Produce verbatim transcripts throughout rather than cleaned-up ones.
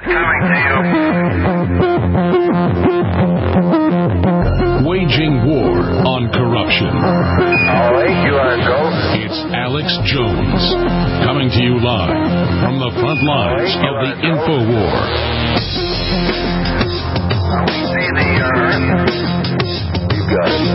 coming to you. Waging war on corruption. All right, you are go. It's Alex Jones, coming to you live from the front lines of the info war. We see the earth. You got it.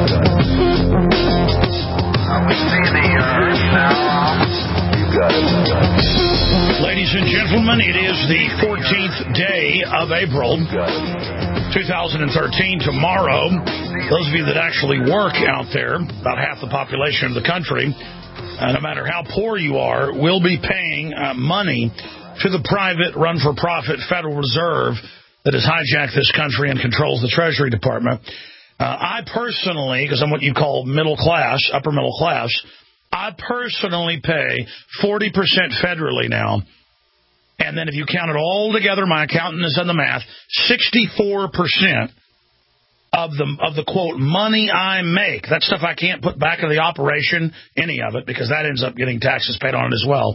We see the earth now. You got it. Ladies and gentlemen, it is the fourteenth day of April, two thousand thirteen. Tomorrow, those of you that actually work out there, about half the population of the country, uh, no matter how poor you are, will be paying uh, money to the private, run-for-profit Federal Reserve that has hijacked this country and controls the Treasury Department. Uh, I personally, because I'm what you call middle class, upper middle class, I personally pay forty percent federally now. And then if you count it all together, my accountant has done the math, sixty-four percent of the, of the, quote, money I make. That stuff I can't put back into the operation, any of it, because that ends up getting taxes paid on it as well.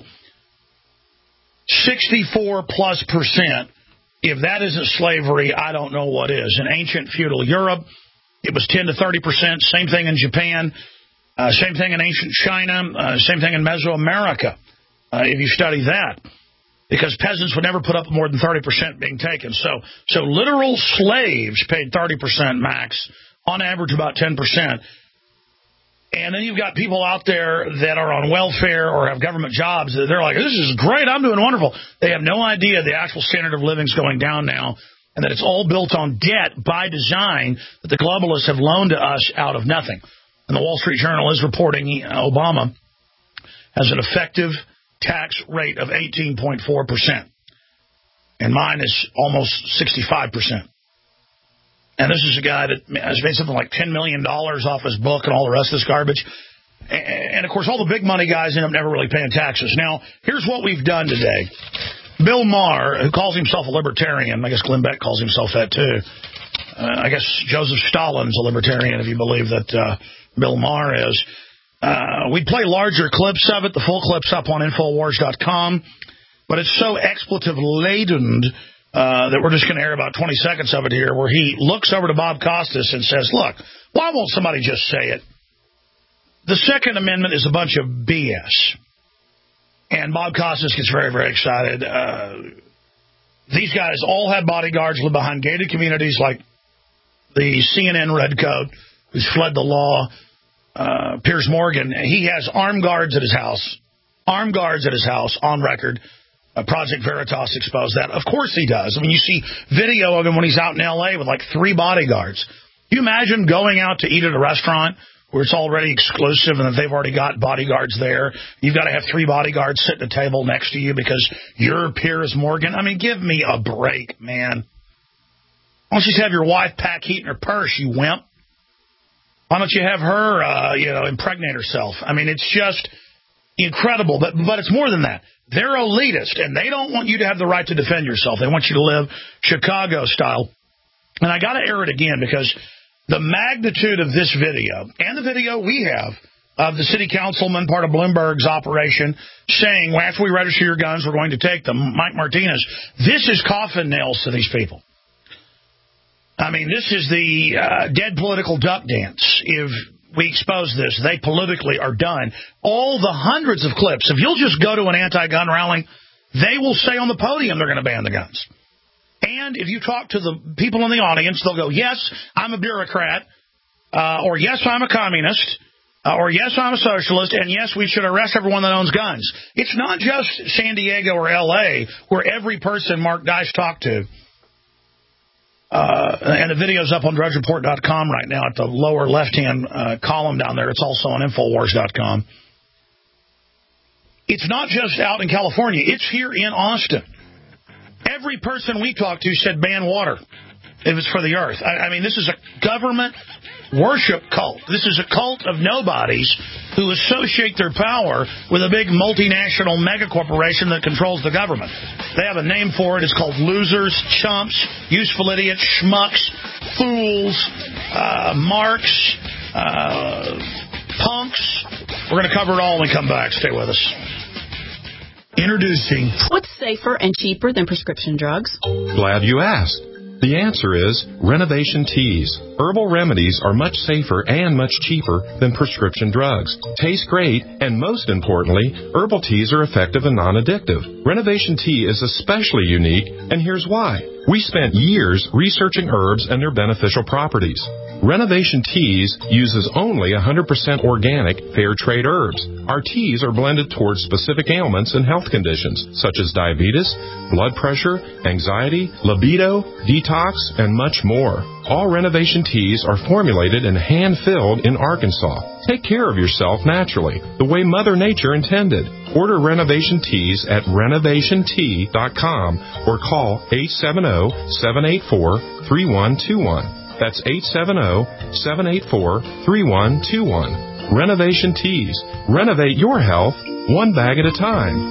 sixty-four plus percent. If that isn't slavery, I don't know what is. In ancient feudal Europe, it was ten to thirty percent. Same thing in Japan. Uh, same thing in ancient China. Uh, same thing in Mesoamerica, uh, if you study that. Because peasants would never put up more than thirty percent being taken. So so literal slaves paid thirty percent max, on average about ten percent. And then you've got people out there that are on welfare or have government jobs. They're like, this is great, I'm doing wonderful. They have no idea the actual standard of living is going down now, and that it's all built on debt by design that the globalists have loaned to us out of nothing. And the Wall Street Journal is reporting Obama has an effective tax rate of eighteen point four percent. And mine is almost sixty-five percent. And this is a guy that has made something like ten million dollars off his book and all the rest of this garbage. And, of course, all the big money guys end up never really paying taxes. Now, here's what we've done today. Bill Maher, who calls himself a libertarian, I guess Glenn Beck calls himself that too. Uh, I guess Joseph Stalin's a libertarian, if you believe that uh, Bill Maher is. Uh, we play larger clips of it. The full clip's up on Infowars dot com. But it's so expletive-laden uh, that we're just going to air about twenty seconds of it here, where he looks over to Bob Costas and says, look, why won't somebody just say it? The Second Amendment is a bunch of B S. And Bob Costas gets very, very excited. Uh, these guys all had bodyguards, live behind gated communities like the C N N redcoat who's fled the law. Uh, Piers Morgan, he has armed guards at his house. Armed guards at his house, on record. Uh, Project Veritas exposed that. Of course he does. I mean, you see video of him when he's out in L A with like three bodyguards. Can you imagine going out to eat at a restaurant where it's already exclusive and that they've already got bodyguards there? You've got to have three bodyguards sitting at a table next to you because you're Piers Morgan. I mean, give me a break, man. Why don't you just have your wife pack heat in her purse, you wimp? Why don't you have her, uh, you know, impregnate herself? I mean, it's just incredible. But but it's more than that. They're elitist, and they don't want you to have the right to defend yourself. They want you to live Chicago style. And I got to air it again because the magnitude of this video and the video we have of the city councilman, part of Bloomberg's operation, saying, well, after we register your guns, we're going to take them, Mike Martinez. This is coffin nails to these people. I mean, this is the uh, dead political duck dance. If we expose this, they politically are done. All the hundreds of clips, if you'll just go to an anti-gun rally, they will say on the podium they're going to ban the guns. And if you talk to the people in the audience, they'll go, yes, I'm a bureaucrat, uh, or yes, I'm a communist, uh, or yes, I'm a socialist, and yes, we should arrest everyone that owns guns. It's not just San Diego or L A where every person Mark Dice talked to. Uh, and the video's up on Drudge Report dot com right now at the lower left-hand uh, column down there. It's also on Infowars dot com. It's not just out in California. It's here in Austin. Every person we talked to said ban water if it's for the earth. I, I mean, this is a government worship cult. This is a cult of nobodies who associate their power with a big multinational megacorporation that controls the government. They have a name for it. It's called losers, chumps, useful idiots, schmucks, fools, uh, marks, uh, punks. We're going to cover it all when we come back. Stay with us. Introducing... What's safer and cheaper than prescription drugs? Glad you asked. The answer is Renovation Teas. Herbal remedies are much safer and much cheaper than prescription drugs. Taste great, and most importantly, herbal teas are effective and non-addictive. Renovation Tea is especially unique, and here's why. We spent years researching herbs and their beneficial properties. Renovation Teas uses only one hundred percent organic, fair trade herbs. Our teas are blended towards specific ailments and health conditions, such as diabetes, blood pressure, anxiety, libido, detox, and much more. All Renovation Teas are formulated and hand-filled in Arkansas. Take care of yourself naturally, the way Mother Nature intended. Order Renovation Teas at renovation tea dot com or call eight seven zero, seven eight four, three one two one. That's eight seven zero, seven eight four, three one two one. Renovation Teas. Renovate your health one bag at a time.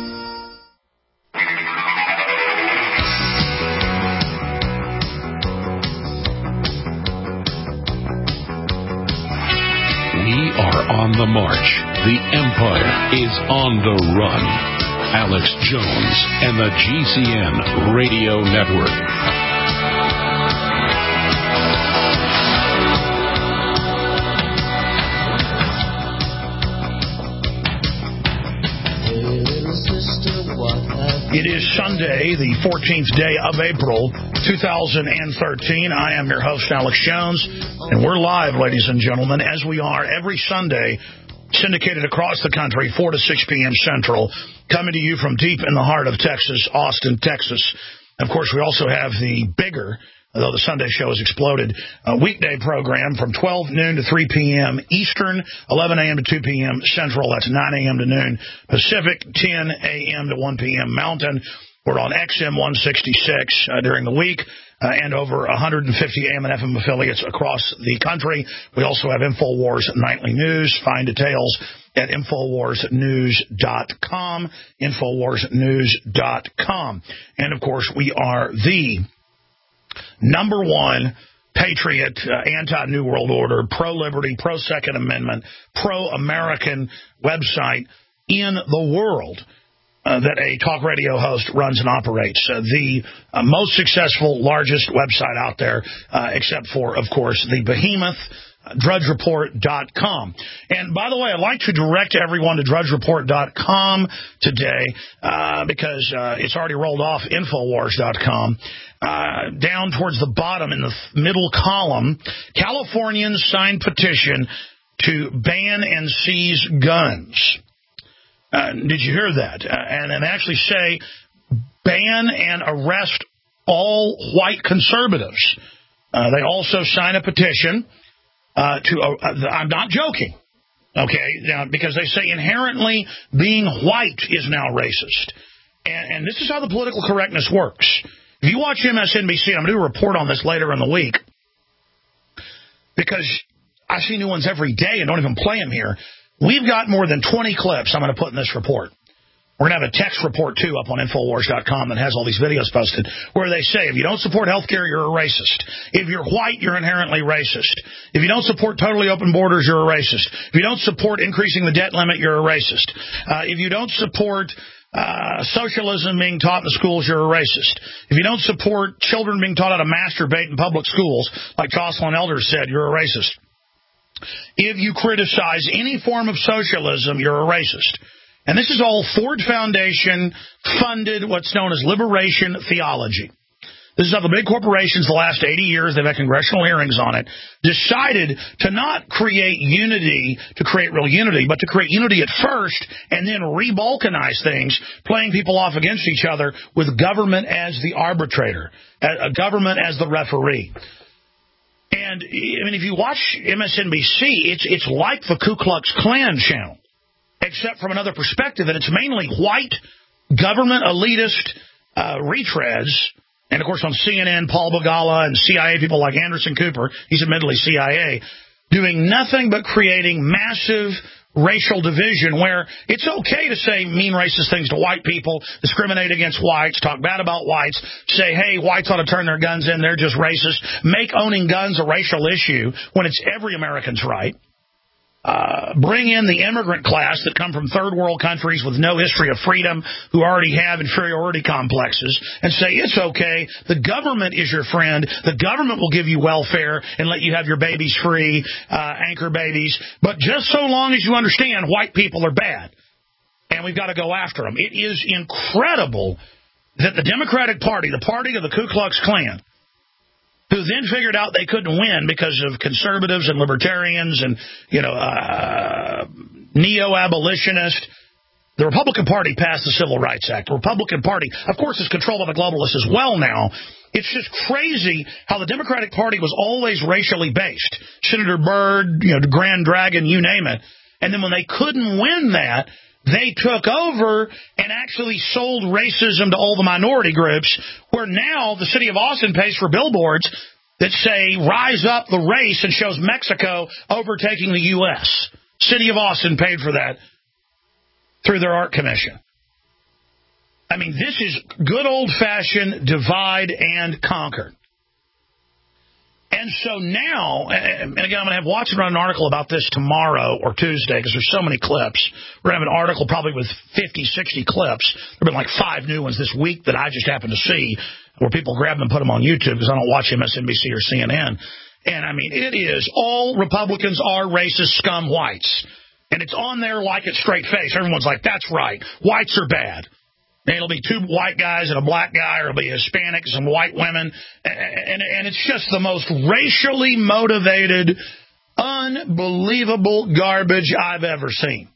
We are on the march. The Empire is on the run. Alex Jones and the G C N Radio Network. It is Sunday, the fourteenth day of April, two thousand thirteen. I am your host, Alex Jones, and we're live, ladies and gentlemen, as we are every Sunday, syndicated across the country, four to six p.m. Central, coming to you from deep in the heart of Texas, Austin, Texas. Of course, we also have the bigger, although the Sunday show has exploded, a weekday program from twelve noon to three p.m. Eastern, eleven a.m. to two p.m. Central. That's nine a.m. to noon Pacific, ten a.m. to one p.m. Mountain. We're on X M one sixty-six uh, during the week uh, and over one hundred fifty A M and F M affiliates across the country. We also have InfoWars Nightly News. Find details at Infowars News dot com, Infowars News dot com. And, of course, we are the number one patriot, uh, anti-New World Order, pro-liberty, pro-Second Amendment, pro-American website in the world uh, that a talk radio host runs and operates. Uh, the uh, most successful, largest website out there, uh, except for, of course, the behemoth, Drudge Report dot com. And, by the way, I'd like to direct everyone to Drudge Report dot com today uh, because uh, it's already rolled off Infowars dot com. Uh, down towards the bottom in the middle column, Californians signed petition to ban and seize guns. Uh, did you hear that? Uh, and, and actually say ban and arrest all white conservatives. Uh, they also sign a petition Uh, to uh, I'm not joking, okay, now, because they say inherently being white is now racist. And, and this is how the political correctness works. If you watch M S N B C, I'm going to do a report on this later in the week, because I see new ones every day and don't even play them here. We've got more than twenty clips I'm going to put in this report. We're going to have a text report, too, up on Infowars dot com that has all these videos posted, where they say, if you don't support health care, you're a racist. If you're white, you're inherently racist. If you don't support totally open borders, you're a racist. If you don't support increasing the debt limit, you're a racist. Uh, if you don't support uh, socialism being taught in the schools, you're a racist. If you don't support children being taught how to masturbate in public schools, like Jocelyn Elders said, you're a racist. If you criticize any form of socialism, you're a racist. And this is all Ford Foundation funded, what's known as liberation theology. This is how the big corporations the last eighty years, they've had congressional hearings on it, decided to not create unity to create real unity, but to create unity at first and then re-balkanize things, playing people off against each other with government as the arbitrator, a government as the referee. And, I mean, if you watch M S N B C, it's, it's like the Ku Klux Klan channel, except from another perspective, and it's mainly white, government elitist uh, retreads. And, of course, on C N N, Paul Begala and C I A people like Anderson Cooper, he's admittedly C I A, doing nothing but creating massive racial division where it's okay to say mean racist things to white people, discriminate against whites, talk bad about whites, say, hey, whites ought to turn their guns in, they're just racist, make owning guns a racial issue when it's every American's right. uh, bring in the immigrant class that come from third world countries with no history of freedom, who already have inferiority complexes, and say, it's okay, the government is your friend, the government will give you welfare and let you have your babies free, uh, anchor babies, but just so long as you understand white people are bad, and we've got to go after them. It is incredible that the Democratic Party, the party of the Ku Klux Klan, who then figured out they couldn't win because of conservatives and libertarians and, you know, uh, neo-abolitionists. The Republican Party passed the Civil Rights Act. The Republican Party, of course, is controlled by the globalists as well now. It's just crazy how the Democratic Party was always racially based. Senator Byrd, you know, Grand Dragon, you name it. And then when they couldn't win that, they took over and actually sold racism to all the minority groups, where now the city of Austin pays for billboards that say, rise up the race, and shows Mexico overtaking the U S City of Austin paid for that through their art commission. I mean, this is good old-fashioned divide and conquer. And so now, and again, I'm going to have Watson run an article about this tomorrow or Tuesday, because there's so many clips. We're going to have an article probably with fifty, sixty clips. There have been like five new ones this week that I just happened to see, where people grab them and put them on YouTube, because I don't watch M S N B C or C N N. And, I mean, it is all Republicans are racist scum whites. And it's on there like it's straight face. Everyone's like, that's right. Whites are bad. And it'll be two white guys and a black guy, or it'll be Hispanics and white women. And, and it's just the most racially motivated, unbelievable garbage I've ever seen.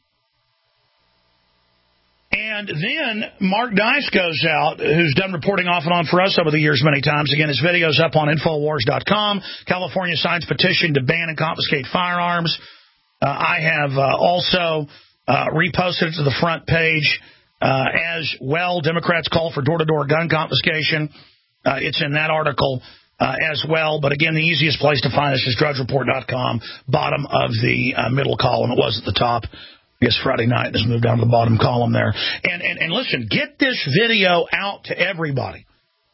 And then Mark Dice goes out, who's done reporting off and on for us over the years many times. Again, his video's up on Infowars dot com. California signs petition to ban and confiscate firearms. Uh, I have uh, also uh, reposted it to the front page. Uh, as well, Democrats call for door-to-door gun confiscation. Uh, it's in that article uh, as well. But again, the easiest place to find us is Drudge Report dot com, bottom of the uh, middle column. It was at the top. I guess Friday night has moved down to the bottom column there. And, and, and listen, get this video out to everybody.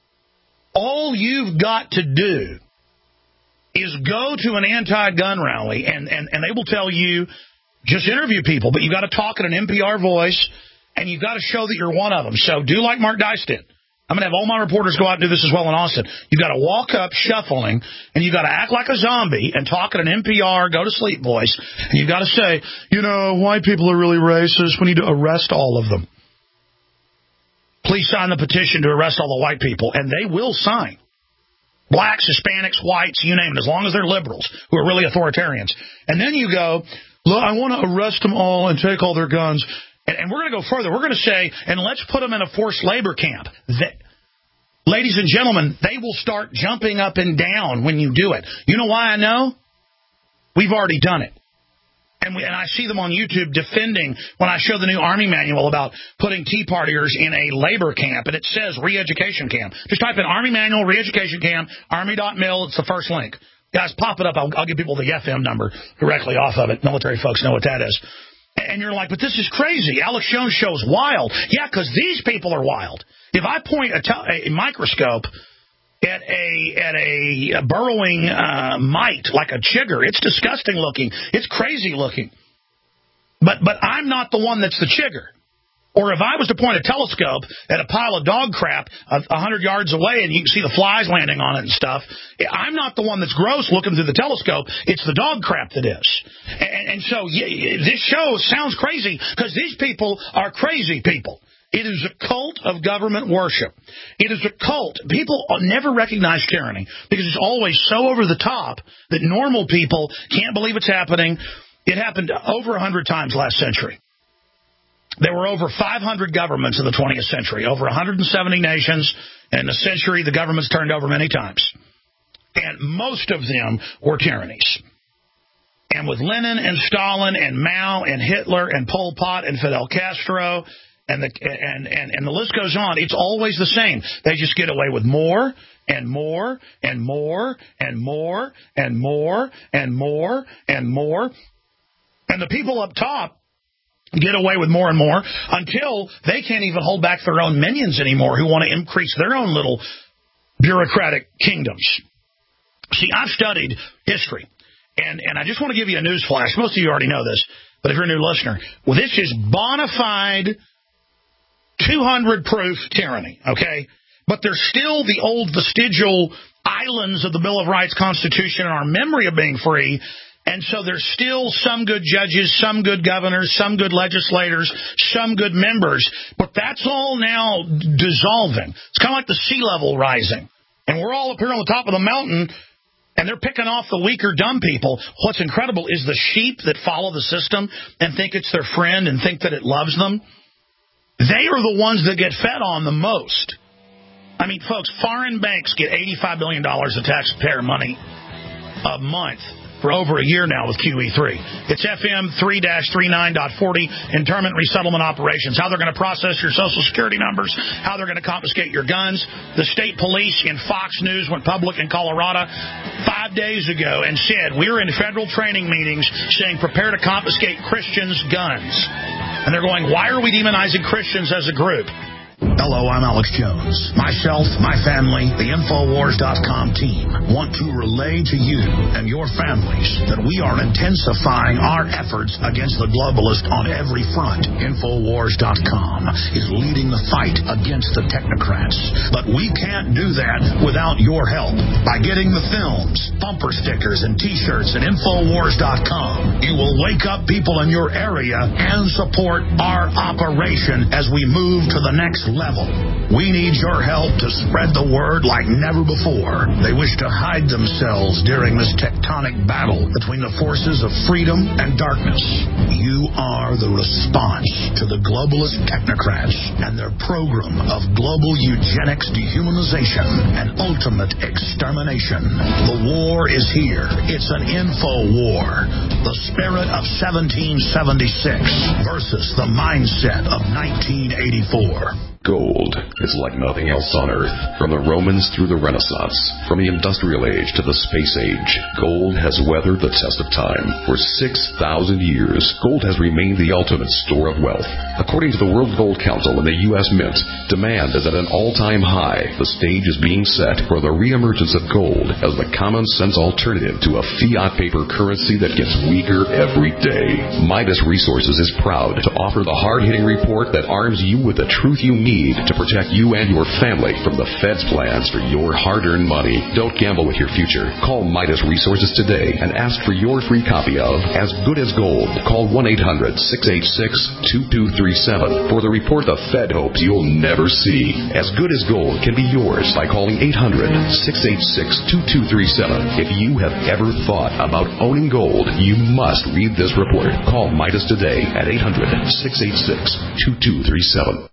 All you've got to do is go to an anti-gun rally, and, and, and they will tell you, just interview people, but you've got to talk in an N P R voice. And you've got to show that you're one of them. So do like Mark Dice did. I'm going to have all my reporters go out and do this as well in Austin. You've got to walk up shuffling, and you've got to act like a zombie and talk in an N P R, go to sleep voice. And you've got to say, you know, white people are really racist. We need to arrest all of them. Please sign the petition to arrest all the white people. And they will sign. Blacks, Hispanics, whites, you name it, as long as they're liberals who are really authoritarians. And then you go, look, I want to arrest them all and take all their guns. And we're going to go further. We're going to say, and let's put them in a forced labor camp. They, ladies and gentlemen, they will start jumping up and down when you do it. You know why I know? We've already done it. And, we, and I see them on YouTube defending when I show the new Army manual about putting Tea Partiers in a labor camp, and it says re-education camp. Just type in Army manual, re-education camp, army dot mil. It's the first link. Guys, pop it up. I'll, I'll give people the F M number directly off of it. Military folks know what that is. And you're like, but this is crazy. Alex Jones show's wild. Yeah, because these people are wild. If I point a, te- a microscope at a at a, a burrowing uh, mite like a chigger, it's disgusting looking. It's crazy looking. But but I'm not the one that's the chigger. Or if I was to point a telescope at a pile of dog crap a, a hundred yards away and you can see the flies landing on it and stuff, I'm not the one that's gross looking through the telescope. It's the dog crap that is. And, and so yeah, this show sounds crazy because these people are crazy people. It is a cult of government worship. It is a cult. People never recognize tyranny because it's always so over the top that normal people can't believe it's happening. It happened over a hundred times last century. There were over five hundred governments in the twentieth century, over one hundred seventy nations. And in a century, the governments turned over many times. And most of them were tyrannies. And with Lenin and Stalin and Mao and Hitler and Pol Pot and Fidel Castro and the, and, and, and the list goes on, it's always the same. They just get away with more and more and more and more and more and more and more. And the people up top get away with more and more until they can't even hold back their own minions anymore who want to increase their own little bureaucratic kingdoms. See, I've studied history, And, and I just want to give you a news flash. Most of you already know this, but if you're a new listener, well, this is bona fide two hundred proof tyranny, okay? But there's still the old vestigial islands of the Bill of Rights, Constitution, and our memory of being free. And so there's still some good judges, some good governors, some good legislators, some good members. But that's all now dissolving. It's kind of like the sea level rising. And we're all up here on the top of the mountain, and they're picking off the weaker, dumb people. What's incredible is the sheep that follow the system and think it's their friend and think that it loves them. They are the ones that get fed on the most. I mean, folks, foreign banks get eighty-five billion dollars of taxpayer money a month for over a year now with Q E three. It's F M three thirty-nine point forty, Internment Resettlement Operations, how they're going to process your Social Security numbers, how they're going to confiscate your guns. The state police in Fox News went public in Colorado five days ago and said, we're in federal training meetings saying prepare to confiscate Christians' guns. And they're going, why are we demonizing Christians as a group? Hello, I'm Alex Jones. Myself, my family, the Infowars dot com team want to relay to you and your families that we are intensifying our efforts against the globalist on every front. Infowars dot com is leading the fight against the technocrats. But we can't do that without your help. By getting the films, bumper stickers, and T-shirts at Infowars dot com, you will wake up people in your area and support our operation as we move to the next level. We need your help to spread the word like never before. They wish to hide themselves during this tectonic battle between the forces of freedom and darkness. You are the response to the globalist technocrats and their program of global eugenics, dehumanization, and ultimate extermination. The war is here. It's an info war. The spirit of seventeen seventy-six versus the mindset of nineteen eighty-four. Gold is like nothing else on Earth. From the Romans through the Renaissance, from the Industrial Age to the Space Age, gold has weathered the test of time. For six thousand years, gold has remained the ultimate store of wealth. According to the World Gold Council and the U S Mint, demand is at an all-time high. The stage is being set for the reemergence of gold as the common-sense alternative to a fiat paper currency that gets weaker every day. Midas Resources is proud to offer the hard-hitting report that arms you with the truth you need to protect you and your family from the Fed's plans for your hard-earned money. Don't gamble with your future. Call Midas Resources today and ask for your free copy of As Good as Gold. Call one eight hundred six eight six two two three seven for the report the Fed hopes you'll never see. As Good as Gold can be yours by calling eight hundred six eight six two two three seven. If you have ever thought about owning gold, you must read this report. Call Midas today at eight hundred six eight six two two three seven.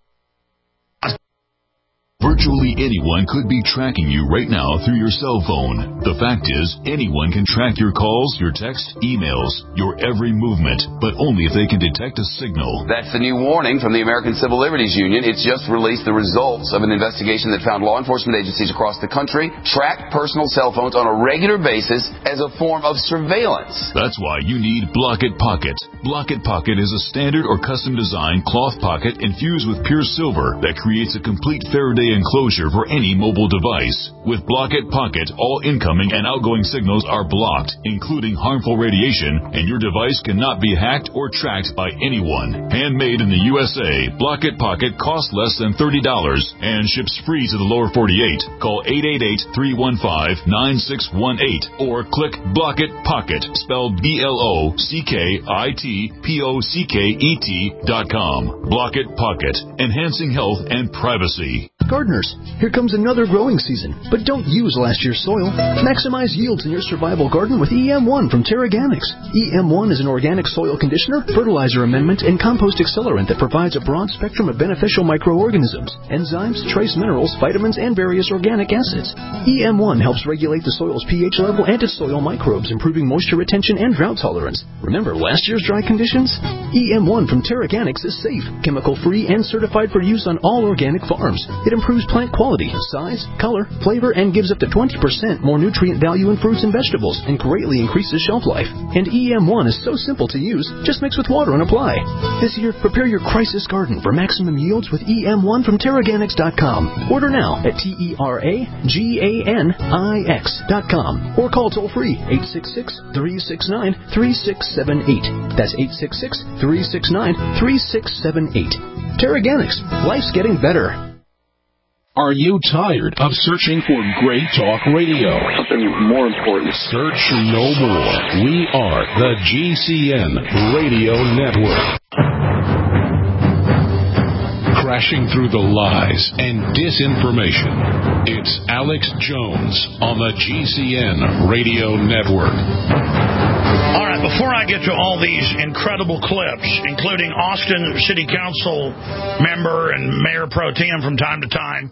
Virtually anyone could be tracking you right now through your cell phone. The fact is, anyone can track your calls, your texts, emails, your every movement, but only if they can detect a signal. That's the new warning from the American Civil Liberties Union. It's just released the results of an investigation that found law enforcement agencies across the country track personal cell phones on a regular basis as a form of surveillance. That's why you need Block-It Pocket. Block-It Pocket is a standard or custom-designed cloth pocket infused with pure silver that creates a complete Faraday enclosure for any mobile device. With Block-It Pocket, all incoming and outgoing signals are blocked, including harmful radiation, and your device cannot be hacked or tracked by anyone. Handmade in the U S A, Block-It Pocket costs less than thirty dollars and ships free to the lower forty-eight. Call eight eight eight, three one five, nine six one eight or click Block-It Pocket, spelled B L O C K I T P O C K E T dot com. Block-It Pocket, enhancing health and privacy. Gardeners, here comes another growing season, but don't use last year's soil. Maximize yields in your survival garden with E M one from Terraganics. E M one is an organic soil conditioner, fertilizer amendment, and compost accelerant that provides a broad spectrum of beneficial microorganisms, enzymes, trace minerals, vitamins, and various organic acids. E M one helps regulate the soil's pH level and its soil microbes, improving moisture retention and drought tolerance. Remember last year's dry conditions? E M one from Terraganics is safe, chemical-free, and certified for use on all organic farms. It improves improves plant quality, size, color, flavor, and gives up to twenty percent more nutrient value in fruits and vegetables and greatly increases shelf life. And E M one is so simple to use, just mix with water and apply. This year, prepare your crisis garden for maximum yields with E M one from Terraganics dot com. Order now at T E R A G A N I X dot com or call toll-free eight six six, three six nine, three six seven eight. That's eight six six, three six nine, three six seven eight. Terraganics. Life's getting better. Are you tired of searching for great talk radio? Something more important. Search no more. We are the G C N Radio Network. Crashing through the lies and disinformation. It's Alex Jones on the G C N Radio Network. All right, before I get to all these incredible clips, including Austin City Council member and Mayor Pro Tem from time to time,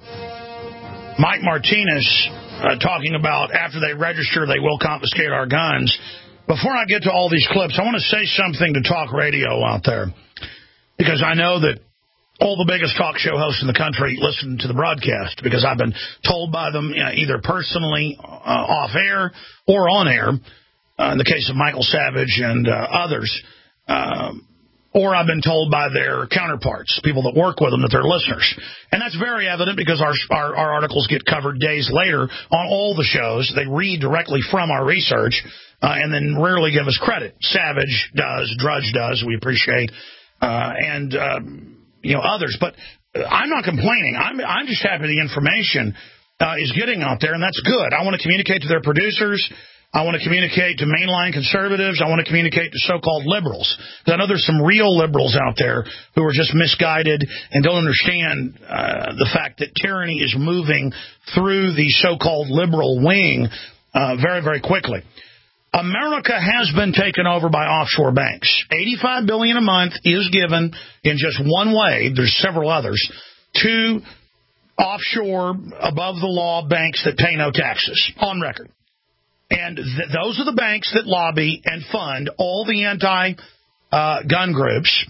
Mike Martinez, uh, talking about after they register, they will confiscate our guns. Before I get to all these clips, I want to say something to talk radio out there, because I know that all the biggest talk show hosts in the country listen to the broadcast, because I've been told by them, you know, either personally uh, off air or on air, uh, in the case of Michael Savage and uh, others, uh, or I've been told by their counterparts, people that work with them, that they're listeners. And that's very evident because our, our, our articles get covered days later on all the shows. They read directly from our research uh, and then rarely give us credit. Savage does, Drudge does, we appreciate, uh, and... Uh, you know, others. But I'm not complaining. I'm, I'm just happy the information uh, is getting out there, and that's good. I want to communicate to their producers. I want to communicate to mainline conservatives. I want to communicate to so-called liberals. Because I know there's some real liberals out there who are just misguided and don't understand uh, the fact that tyranny is moving through the so-called liberal wing uh, very, very quickly. America has been taken over by offshore banks. eighty-five billion dollars a month is given in just one way. There's several others to offshore, above-the-law banks that pay no taxes, on record. And th- those are the banks that lobby and fund all the anti-gun groups.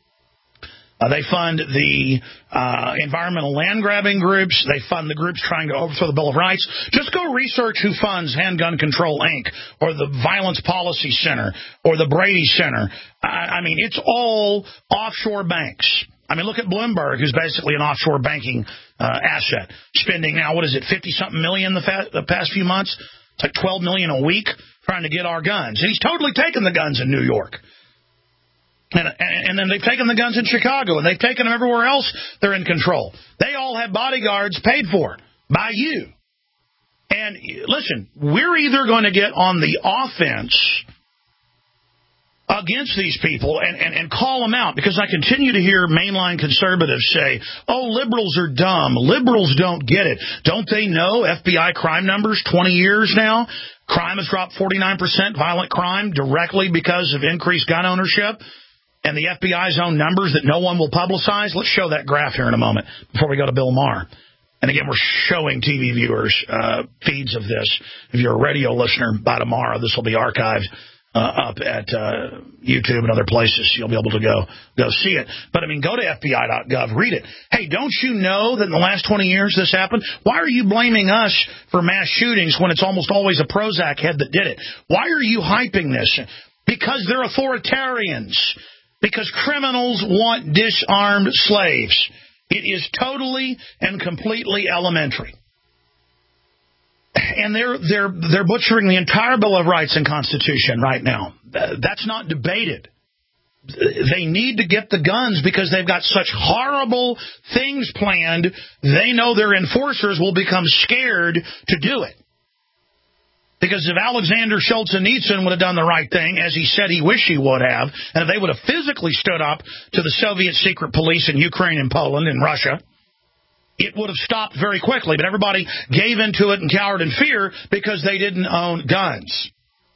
Uh, they fund the uh, environmental land-grabbing groups. They fund the groups trying to overthrow the Bill of Rights. Just go research who funds Handgun Control, Incorporated, or the Violence Policy Center, or the Brady Center. I, I mean, it's all offshore banks. I mean, look at Bloomberg, who's basically an offshore banking uh, asset, spending now, what is it, fifty-something million the, fa- the past few months? It's like twelve million a week trying to get our guns. And he's totally taken the guns in New York. And, and then they've taken the guns in Chicago, and they've taken them everywhere else. They're in control. They all have bodyguards paid for by you. And listen, we're either going to get on the offense against these people and, and, and call them out, because I continue to hear mainline conservatives say, oh, liberals are dumb. Liberals don't get it. Don't they know F B I crime numbers, twenty years now? Crime has dropped forty-nine percent, violent crime, directly because of increased gun ownership. And the F B I's own numbers that no one will publicize. Let's show that graph here in a moment before we go to Bill Maher. And again, we're showing T V viewers uh, feeds of this. If you're a radio listener, by tomorrow, this will be archived uh, up at uh, YouTube and other places. You'll be able to go go see it. But, I mean, go to F B I dot gov, read it. Hey, don't you know that in the last twenty years this happened? Why are you blaming us for mass shootings when it's almost always a Prozac head that did it? Why are you hyping this? Because they're authoritarians. Because criminals want disarmed slaves. It is totally and completely elementary. And they're they're they're butchering the entire Bill of Rights and Constitution right now. That's not debated. They need to get the guns because they've got such horrible things planned. They know their enforcers will become scared to do it. Because if Alexander Solzhenitsyn would have done the right thing, as he said he wished he would have, and if they would have physically stood up to the Soviet secret police in Ukraine and Poland and Russia, it would have stopped very quickly. But everybody gave into it and cowered in fear because they didn't own guns.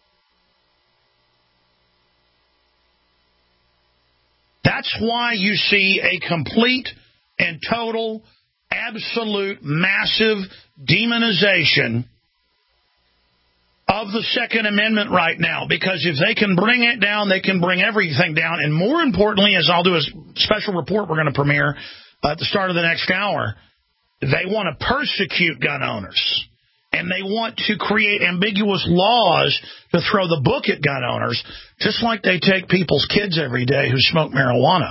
That's why you see a complete and total, absolute, massive demonization of the Second Amendment right now, because if they can bring it down, they can bring everything down. And more importantly, as I'll do a special report we're going to premiere at the start of the next hour, They want to persecute gun owners. And they want to create ambiguous laws to throw the book at gun owners, just like they take people's kids every day who smoke marijuana.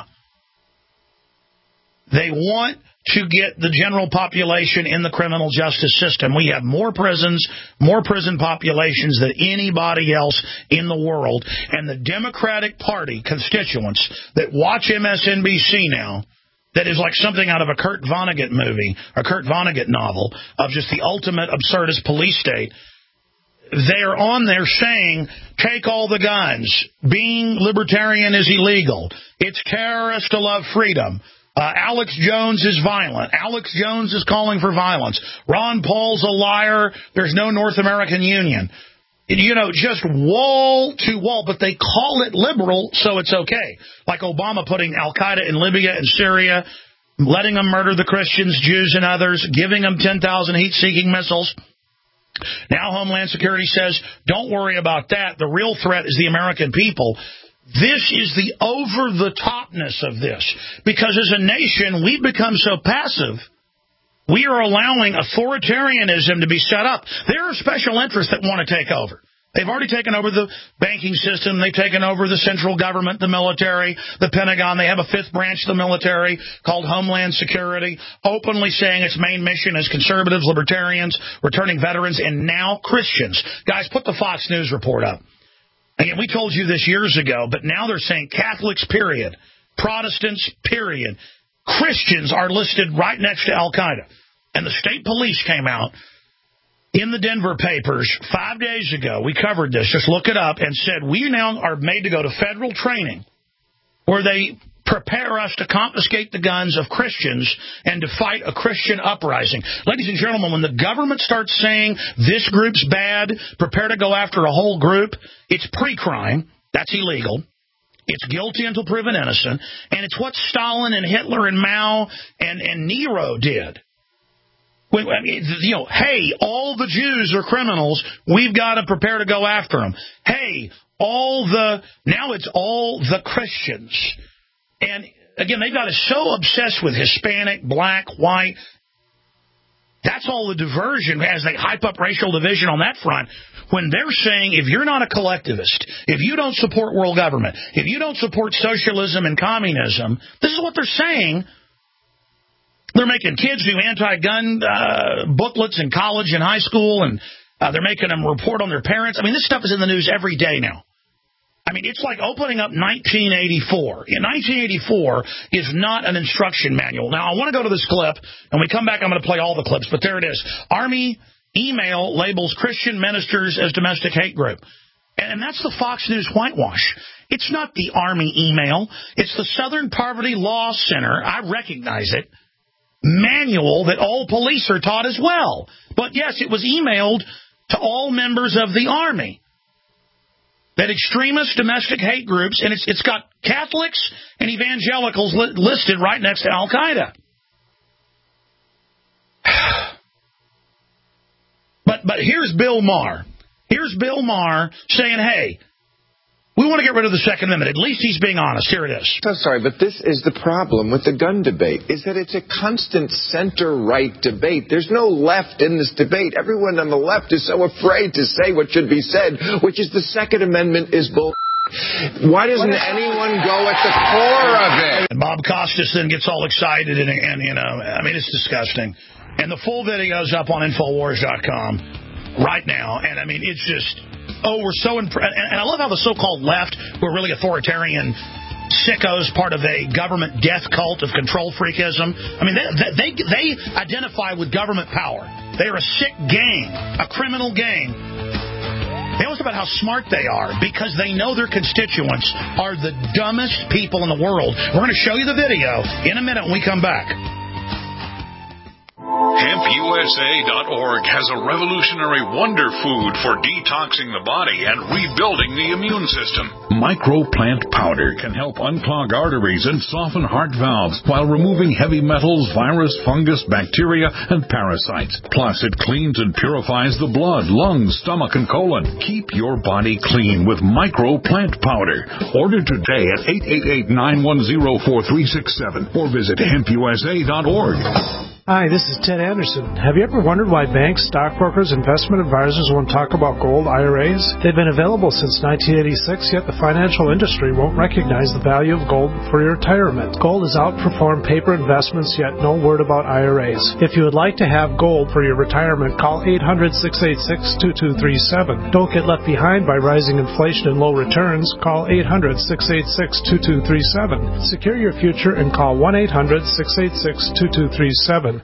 They want to get the general population in the criminal justice system. We have more prisons, more prison populations than anybody else in the world. And the Democratic Party constituents that watch M S N B C now, that is like something out of a Kurt Vonnegut movie, or Kurt Vonnegut novel, of just the ultimate absurdist police state. They're on there saying, take all the guns. Being libertarian is illegal. It's terrorist to love freedom. Uh, Alex Jones is violent. Alex Jones is calling for violence. Ron Paul's a liar. There's no North American Union. You know, just wall to wall, but they call it liberal, so it's okay. Like Obama putting Al-Qaeda in Libya and Syria, letting them murder the Christians, Jews, and others, giving them ten thousand heat-seeking missiles. Now Homeland Security says, don't worry about that. The real threat is the American people. This is the over-the-topness of this, because as a nation, we've become so passive. We are allowing authoritarianism to be set up. There are special interests that want to take over. They've already taken over the banking system. They've taken over the central government, the military, the Pentagon. They have a fifth branch of the military called Homeland Security, openly saying its main mission is conservatives, libertarians, returning veterans, and now Christians. Guys, put the Fox News report up. Again, we told you this years ago, but now they're saying Catholics, period. Protestants, period. Christians are listed right next to Al-Qaeda. And the state police came out in the Denver papers five days ago. We covered this. Just look it up and said, we now are made to go to federal training where they prepare us to confiscate the guns of Christians and to fight a Christian uprising. Ladies and gentlemen, when the government starts saying this group's bad, prepare to go after a whole group, it's pre-crime. That's illegal. It's guilty until proven innocent, and it's what Stalin and Hitler and Mao and, and Nero did. When, I mean, you know, hey, all the Jews are criminals. We've got to prepare to go after them. Hey, all the now it's all the Christians. And again, they got us so obsessed with Hispanic, black, white. That's all the diversion as they hype up racial division on that front. When they're saying, if you're not a collectivist, if you don't support world government, if you don't support socialism and communism, this is what they're saying. They're making kids do anti-gun uh, booklets in college and high school, and uh, they're making them report on their parents. I mean, this stuff is in the news every day now. I mean, it's like opening up nineteen eighty-four. In nineteen eighty-four is not an instruction manual. Now, I want to go to this clip, and when we come back, I'm going to play all the clips, but there it is. Army email labels Christian ministers as domestic hate group. And that's the Fox News whitewash. It's not the Army email. It's the Southern Poverty Law Center. I recognize it. Manual that all police are taught as well. But, yes, it was emailed to all members of the Army. That extremist domestic hate groups, and it's it's got Catholics and evangelicals li- listed right next to Al-Qaeda. But but here's Bill Maher. Here's Bill Maher saying, hey, we want to get rid of the Second Amendment. At least he's being honest. Here it is. So sorry, but this is the problem with the gun debate, is that it's a constant center-right debate. There's no left in this debate. Everyone on the left is so afraid to say what should be said, which is the Second Amendment is bull. Why doesn't anyone go at the core of it? And Bob Costas then gets all excited, and, and you know, I mean, it's disgusting. And the full video's up on Infowars dot com right now, and I mean, it's just... Oh, we're so impressed. And I love how the so-called left, who are really authoritarian sickos, part of a government death cult of control freakism. I mean, they, they, they identify with government power. They are a sick gang, a criminal gang. They always talk about how smart they are because they know their constituents are the dumbest people in the world. We're going to show you the video in a minute when we come back. Hemp U S A dot org has a revolutionary wonder food for detoxing the body and rebuilding the immune system. Microplant powder can help unclog arteries and soften heart valves while removing heavy metals, virus, fungus, bacteria, and parasites. Plus, it cleans and purifies the blood, lungs, stomach, and colon. Keep your body clean with Microplant powder. Order today at eight eight eight, nine one zero, four three six seven or visit hemp U S A dot org. Hi, this is Ted Anderson. Have you ever wondered why banks, stockbrokers, investment advisors won't talk about gold I R As? They've been available since nineteen eighty-six, yet the financial industry won't recognize the value of gold for your retirement. Gold has outperformed paper investments, yet no word about I R As. If you would like to have gold for your retirement, call eight hundred, six eight six, two two three seven. Don't get left behind by rising inflation and low returns. Call eight hundred, six eight six, two two three seven. Secure your future and call one eight hundred, six eight six, two two three seven.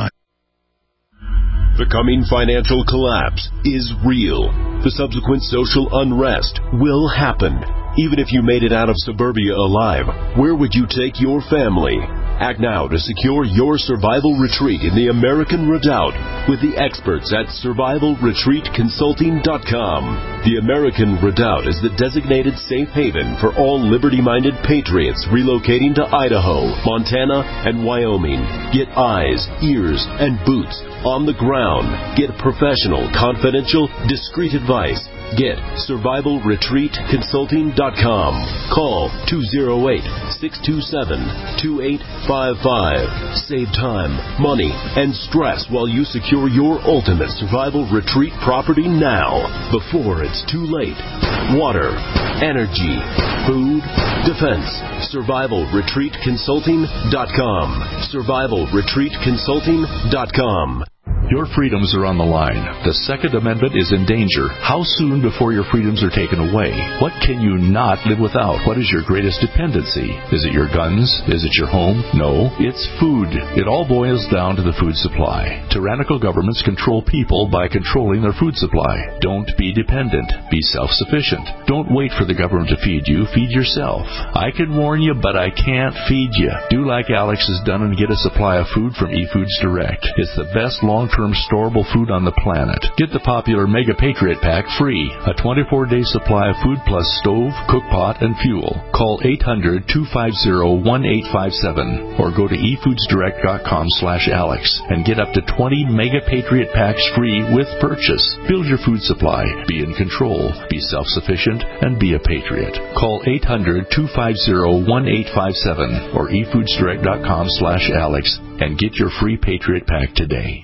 The coming financial collapse is real. The subsequent social unrest will happen. Even if you made it out of suburbia alive, where would you take your family? Act now to secure your survival retreat in the American Redoubt with the experts at survival retreat consulting dot com. The American Redoubt is the designated safe haven for all liberty-minded patriots relocating to Idaho, Montana, and Wyoming. Get eyes, ears, and boots on the ground. Get professional, confidential, discreet advice. Get survival retreat consulting dot com. Call two oh eight, six two seven, two eight five five. Save time, money, and stress while you secure your ultimate survival retreat property now, before it's too late. Water, energy, food, defense. survival retreat consulting dot com. survival retreat consulting dot com. Your freedoms are on the line. The Second Amendment is in danger. How soon before your freedoms are taken away? What can you not live without? What is your greatest dependency? Is it your guns? Is it your home? No, it's food. It all boils down to the food supply. Tyrannical governments control people by controlling their food supply. Don't be dependent. Be self-sufficient. Don't wait for the government to feed you. Feed yourself. I can warn you, but I can't feed you. Do like Alex has done and get a supply of food from eFoods Direct. It's the best long-term storable food on the planet. Get the popular Mega Patriot Pack free. A twenty-four day supply of food plus stove, cook pot, and fuel. Call eight hundred, two five zero, one eight five seven or go to e foods direct dot com slash Alex and get up to twenty Mega Patriot Packs free with purchase. Build your food supply. Be in control. Be self-sufficient and be a patriot. Call eight hundred, two five zero, one eight five seven or e foods direct dot com slash Alex and get your free Patriot Pack today.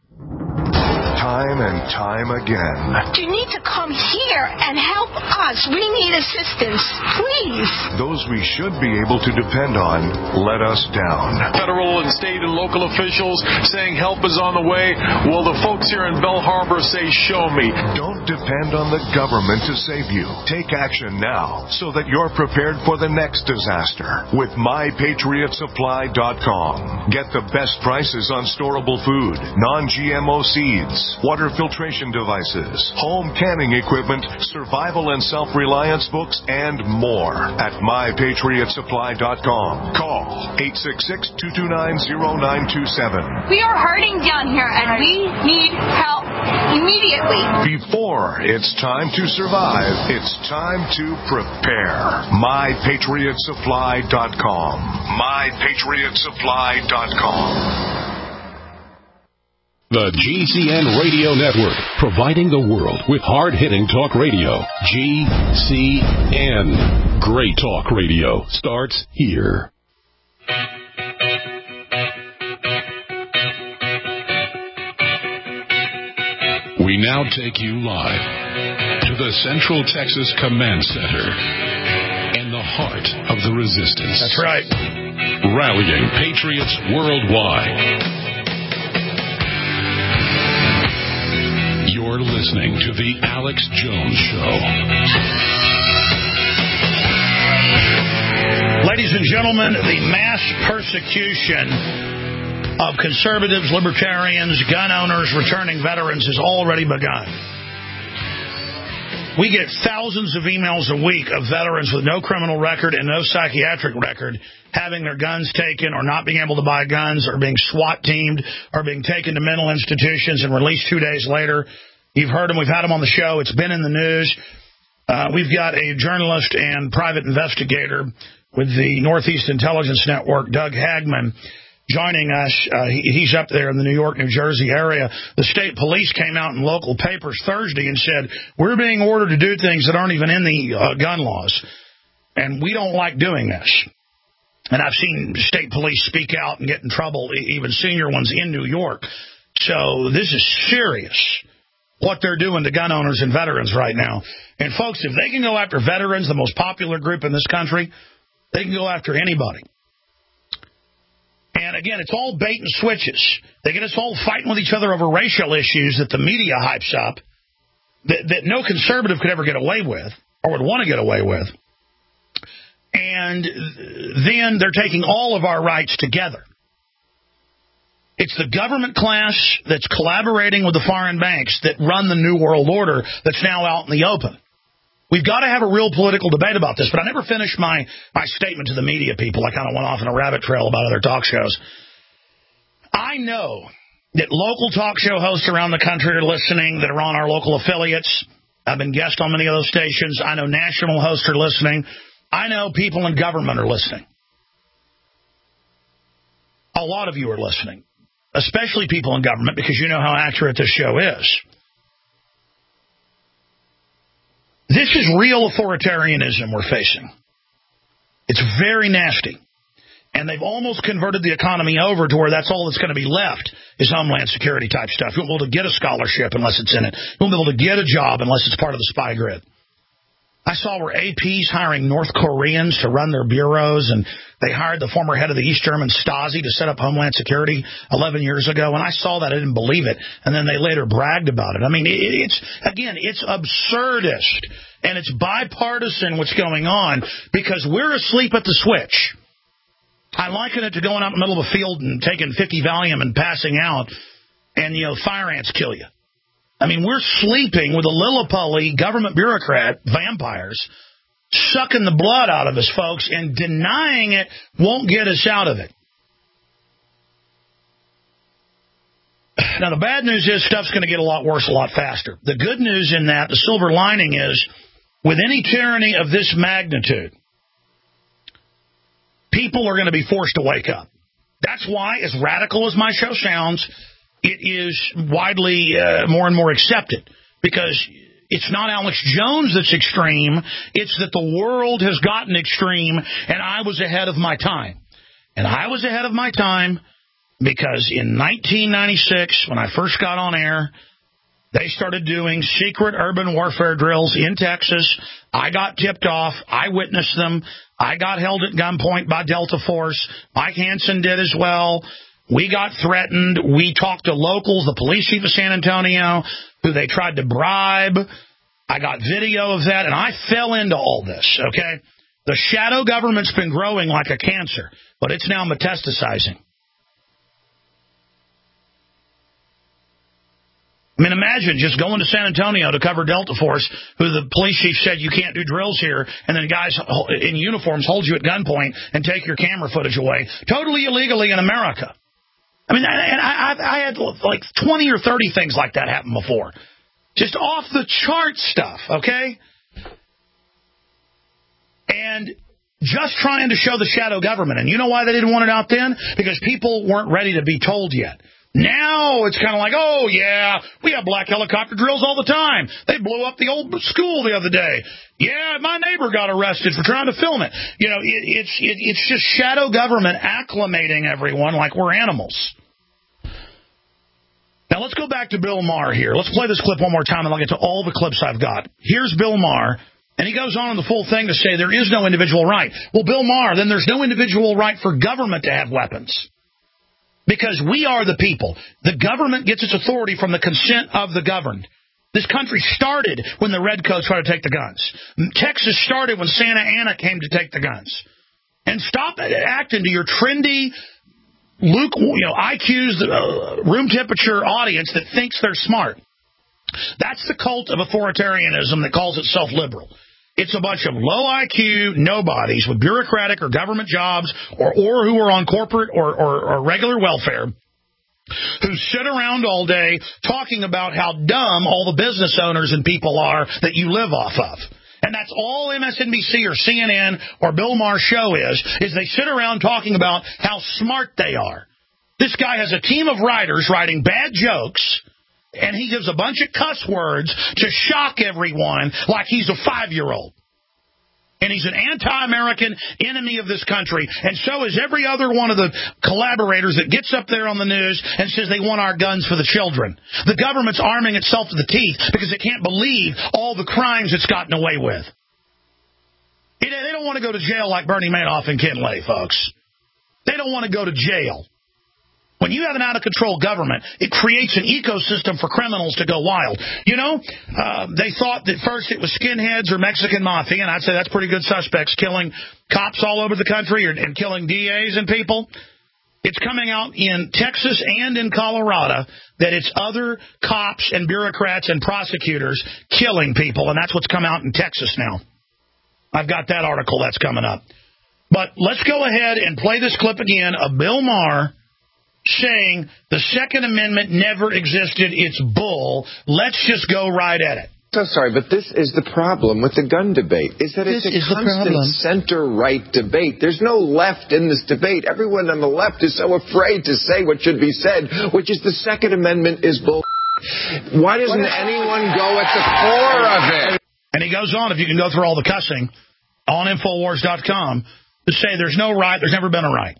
Time and time again. You need to come here and help us. We need assistance, please. Those we should be able to depend on let us down. Federal and state and local officials saying help is on the way. Well, the folks here in Belle Harbor say, show me. Don't depend on the government to save you. Take action now so that you're prepared for the next disaster with my patriot supply dot com. Get the best prices on storable food, non-G M O seeds, water filtration devices, home canning equipment, survival and self-reliance books, and more at my patriot supply dot com. Call eight six six, two two nine, zero nine two seven. We are hurting down here, and we need help immediately. Before it's time to survive, it's time to prepare. my patriot supply dot com. my patriot supply dot com. The G C N Radio Network, providing the world with hard-hitting talk radio. G C N. Great talk radio starts here. We now take you live to the Central Texas Command Center and the heart of the resistance. That's right. Rallying patriots worldwide. You're listening to The Alex Jones Show. Ladies and gentlemen, the mass persecution of conservatives, libertarians, gun owners, returning veterans has already begun. We get thousands of emails a week of veterans with no criminal record and no psychiatric record having their guns taken or not being able to buy guns or being SWAT teamed or being taken to mental institutions and released two days later. You've heard them. We've had them on the show. It's been in the news. Uh, we've got a journalist and private investigator with the Northeast Intelligence Network, Doug Hagman, joining us. Uh, he, he's up there in the New York, New Jersey area. The state police came out in local papers Thursday and said, we're being ordered to do things that aren't even in the uh, gun laws, and we don't like doing this. And I've seen state police speak out and get in trouble, even senior ones in New York. So this is serious, what they're doing to gun owners and veterans right now. And, folks, if they can go after veterans, the most popular group in this country, they can go after anybody. And, again, it's all bait and switches. They get us all fighting with each other over racial issues that the media hypes up that, that no conservative could ever get away with or would want to get away with. And then they're taking all of our rights together. It's the government class that's collaborating with the foreign banks that run the New World Order that's now out in the open. We've got to have a real political debate about this, but I never finished my, my statement to the media people. I kind of went off on a rabbit trail about other talk shows. I know that local talk show hosts around the country are listening that are on our local affiliates. I've been guest on many of those stations. I know national hosts are listening. I know people in government are listening. A lot of you are listening, especially people in government, because you know how accurate this show is. This is real authoritarianism we're facing. It's very nasty. And they've almost converted the economy over to where that's all that's going to be left is Homeland Security type stuff. You won't be able to get a scholarship unless it's in it. You won't be able to get a job unless it's part of the spy grid. I saw where A P's hiring North Koreans to run their bureaus, and they hired the former head of the East German Stasi to set up Homeland Security eleven years ago. When I saw that, I didn't believe it, and then they later bragged about it. I mean, it's, again, it's absurdist, and it's bipartisan what's going on because we're asleep at the switch. I liken it to going out in the middle of a field and taking fifty Valium and passing out, and, you know, fire ants kill you. I mean, we're sleeping with a Lilliput government bureaucrat, vampires, sucking the blood out of us, folks, and denying it won't get us out of it. Now, the bad news is stuff's going to get a lot worse a lot faster. The good news in that, the silver lining is, with any tyranny of this magnitude, people are going to be forced to wake up. That's why, as radical as my show sounds, it is widely uh, more and more accepted, because it's not Alex Jones that's extreme. It's that the world has gotten extreme, and I was ahead of my time. And I was ahead of my time because in nineteen ninety-six, when I first got on air, they started doing secret urban warfare drills in Texas. I got tipped off. I witnessed them. I got held at gunpoint by Delta Force. Mike Hansen did as well. We got threatened. We talked to locals, the police chief of San Antonio, who they tried to bribe. I got video of that, and I fell into all this, okay? The shadow government's been growing like a cancer, but it's now metastasizing. I mean, imagine just going to San Antonio to cover Delta Force, who the police chief said you can't do drills here, and then guys in uniforms hold you at gunpoint and take your camera footage away, totally illegally in America. I mean, and I, I had like twenty or thirty things like that happen before. Just off the chart stuff, okay? And just trying to show the shadow government. And you know why they didn't want it out then? Because people weren't ready to be told yet. Now it's kind of like, oh, yeah, we have black helicopter drills all the time. They blew up the old school the other day. Yeah, my neighbor got arrested for trying to film it. You know, it, it's it, it's just shadow government acclimating everyone like we're animals. Now, let's go back to Bill Maher here. Let's play this clip one more time, and I'll get to all the clips I've got. Here's Bill Maher, and he goes on in the full thing to say there is no individual right. Well, Bill Maher, then there's no individual right for government to have weapons. Because we are the people. The government gets its authority from the consent of the governed. This country started when the redcoats tried to take the guns. Texas started when Santa Anna came to take the guns. And stop acting to your trendy, luke, you know, I Q's, uh, room temperature audience that thinks they're smart. That's the cult of authoritarianism that calls itself liberal. It's a bunch of low I Q nobodies with bureaucratic or government jobs or, or who are on corporate or, or, or regular welfare who sit around all day talking about how dumb all the business owners and people are that you live off of. And that's all M S N B C or C N N or Bill Maher's show is, is they sit around talking about how smart they are. This guy has a team of writers writing bad jokes, and he gives a bunch of cuss words to shock everyone like he's a five-year-old. and he's an anti-American enemy of this country, and so is every other one of the collaborators that gets up there on the news and says they want our guns for the children. The government's arming itself to the teeth because it can't believe all the crimes it's gotten away with. They don't want to go to jail like Bernie Madoff and Ken Lay, folks. They don't want to go to jail. When you have an out-of-control government, it creates an ecosystem for criminals to go wild. You know, uh, they thought that first it was skinheads or Mexican mafia, and I'd say that's pretty good suspects, killing cops all over the country or, and killing D As and people. It's coming out in Texas and in Colorado that it's other cops and bureaucrats and prosecutors killing people, and that's what's come out in Texas now. I've got that article that's coming up. But let's go ahead and play this clip again of Bill Maher saying the Second Amendment never existed. It's bull. Let's just go right at it. So sorry, but this is the problem with the gun debate, is that This it's a is the constant problem. center-right debate. There's no left in this debate. Everyone on the left is so afraid to say what should be said, which is the Second Amendment is bull. Why doesn't anyone go at the core of it? And he goes on, if you can go through all the cussing, on Infowars dot com, to say there's no right, there's never been a right.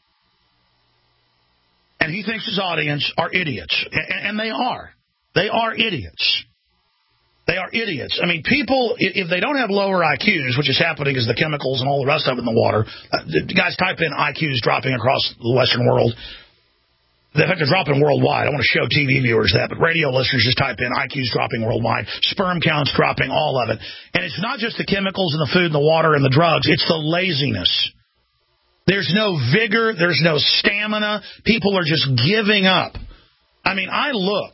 And he thinks his audience are idiots. And they are. They are idiots. They are idiots. I mean, people, if they don't have lower I Qs, which is happening as the chemicals and all the rest of it in the water, uh, guys type in I Qs dropping across the Western world. In fact, they're dropping worldwide. I want to show T V viewers that, but radio listeners just type in I Qs dropping worldwide, sperm counts dropping, all of it. And it's not just the chemicals and the food and the water and the drugs. It's the laziness. There's no vigor. There's no stamina. People are just giving up. I mean, I look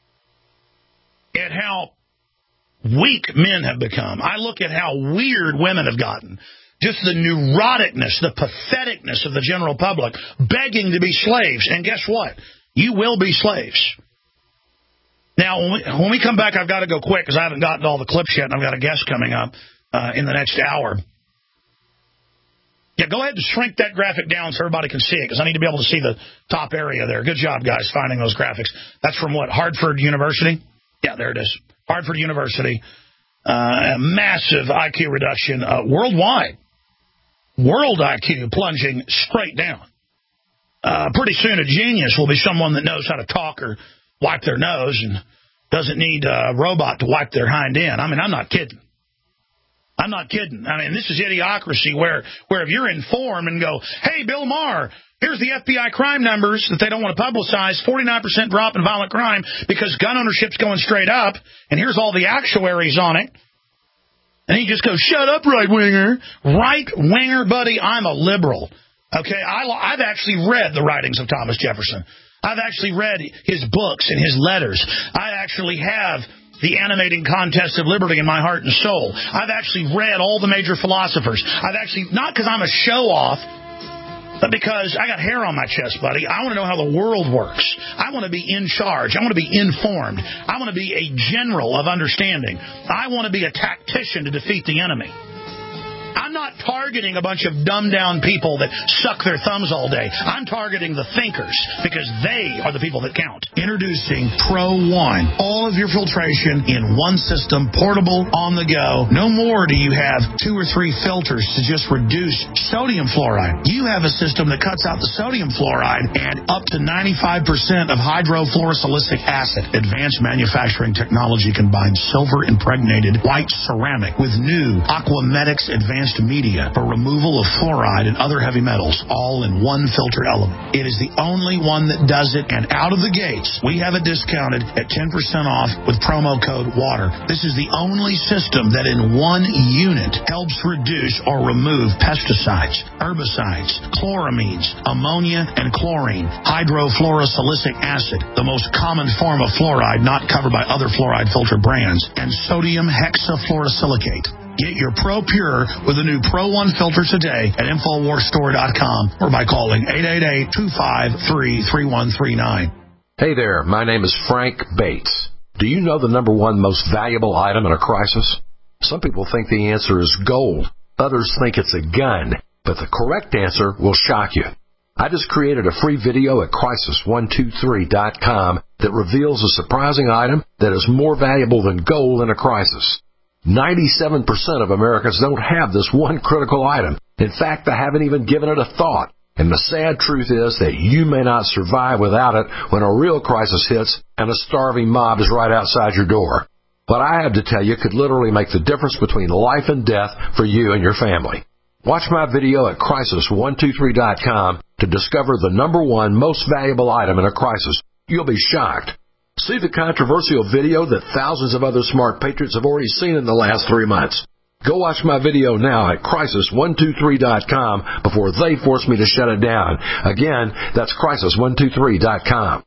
at how weak men have become. I look at how weird women have gotten. Just the neuroticness, the patheticness of the general public begging to be slaves. And guess what? You will be slaves. Now, when we, when we come back, I've got to go quick because I haven't gotten to all the clips yet, and I've got a guest coming up uh, in the next hour. Yeah, go ahead and shrink that graphic down so everybody can see it, because I need to be able to see the top area there. Good job, guys, finding those graphics. That's from what, Hartford University? Yeah, there it is. Hartford University. Uh, a massive I Q reduction uh, worldwide. World I Q plunging straight down. Uh, pretty soon a genius will be someone that knows how to talk or wipe their nose and doesn't need a robot to wipe their hind end. I mean, I'm not kidding. I'm not kidding. I mean, this is idiocracy where, where if you're informed and go, hey, Bill Maher, here's the F B I crime numbers that they don't want to publicize, forty-nine percent drop in violent crime because gun ownership's going straight up, and here's all the actuaries on it. And he just goes, shut up, right-winger. Right-winger, buddy, I'm a liberal. Okay, I, I've actually read the writings of Thomas Jefferson. I've actually read his books and his letters. I actually have The Animating Contest of Liberty in my heart and soul. I've actually read all the major philosophers. I've actually, not because I'm a show-off, but because I got hair on my chest, buddy. I want to know how the world works. I want to be in charge. I want to be informed. I want to be a general of understanding. I want to be a tactician to defeat the enemy. I'm not targeting a bunch of dumbed-down people that suck their thumbs all day. I'm targeting the thinkers because they are the people that count. Introducing Pro One. All of your filtration in one system, portable, on the go. No more do you have two or three filters to just reduce sodium fluoride. You have a system that cuts out the sodium fluoride and up to ninety-five percent of hydrofluorosilicic acid. Advanced manufacturing technology combines silver-impregnated white ceramic with new Aquamedics advanced media for removal of fluoride and other heavy metals, all in one filter element. It is the only one that does it, and out of the gates, we have it discounted at ten percent off with promo code WATER. This is the only system that in one unit helps reduce or remove pesticides, herbicides, chloramines, ammonia, and chlorine, hydrofluorosilicic acid, the most common form of fluoride not covered by other fluoride filter brands, and sodium hexafluorosilicate. Get your Pro Pure with the new Pro One filter today at Infowars Store dot com or by calling eight eight eight, two five three, three one three nine. Hey there, my name is Frank Bates. Do you know the number one most valuable item in a crisis? Some people think the answer is gold. Others think it's a gun. But the correct answer will shock you. I just created a free video at crisis one two three dot com that reveals a surprising item that is more valuable than gold in a crisis. ninety-seven percent of Americans don't have this one critical item. In fact, they haven't even given it a thought. And the sad truth is that you may not survive without it when a real crisis hits and a starving mob is right outside your door. What I have to tell you could literally make the difference between life and death for you and your family. Watch my video at crisis one two three dot com to discover the number one most valuable item in a crisis. You'll be shocked. See the controversial video that thousands of other smart patriots have already seen in the last three months. Go watch my video now at crisis one two three dot com before they force me to shut it down. Again, that's crisis one two three dot com.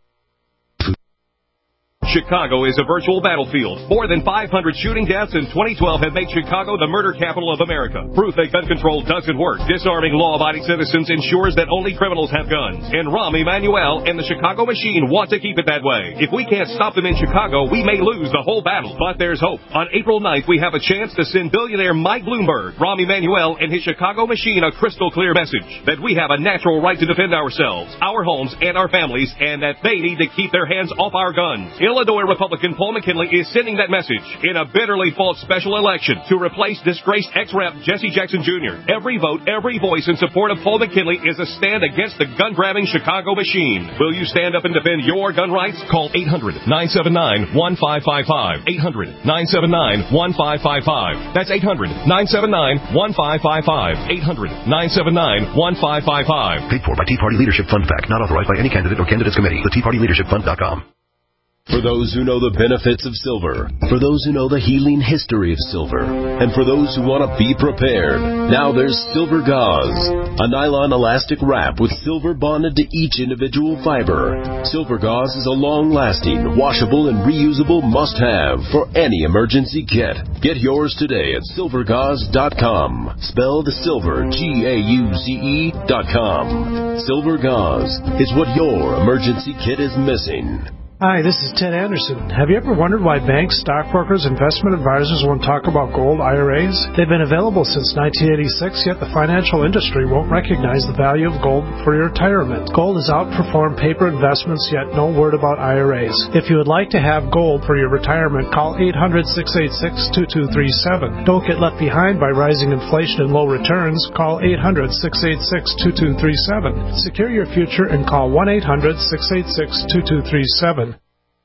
Chicago is a virtual battlefield. More than five hundred shooting deaths in twenty twelve have made Chicago the murder capital of America. Proof that gun control doesn't work. Disarming law-abiding citizens ensures that only criminals have guns. And Rahm Emanuel and the Chicago Machine want to keep it that way. If we can't stop them in Chicago, we may lose the whole battle. But there's hope. On April ninth, we have a chance to send billionaire Mike Bloomberg, Rahm Emanuel, and his Chicago Machine a crystal clear message that we have a natural right to defend ourselves, our homes, and our families, and that they need to keep their hands off our guns. Illinois Republican Paul McKinley is sending that message in a bitterly false special election to replace disgraced ex-rep Jesse Jackson Junior Every vote, every voice in support of Paul McKinley is a stand against the gun-grabbing Chicago Machine. Will you stand up and defend your gun rights? Call eight hundred nine seven nine one five five five. eight hundred nine seven nine one five five five. That's eight hundred nine seven nine one five five five. eight hundred nine seven nine one five five five. Paid for by Tea Party Leadership Fund PAC. Not authorized by any candidate or candidates committee. The Tea Party Leadership Fund dot com. For those who know the benefits of silver, for those who know the healing history of silver, and for those who want to be prepared, now there's Silver Gauze, a nylon elastic wrap with silver bonded to each individual fiber. Silver Gauze is a long-lasting, washable, and reusable must-have for any emergency kit. Get yours today at silver gauze dot com. Spell the silver, G A U Z E dot com. Silver Gauze is what your emergency kit is missing. Hi, this is Ted Anderson. Have you ever wondered why banks, stockbrokers, investment advisors won't talk about gold I R As? They've been available since nineteen eighty-six, yet the financial industry won't recognize the value of gold for your retirement. Gold has outperformed paper investments, yet no word about I R As. If you would like to have gold for your retirement, call eight hundred six eight six two two three seven. Don't get left behind by rising inflation and low returns. Call eight hundred six eight six two two three seven. Secure your future and call one eight hundred six eight six two two three seven.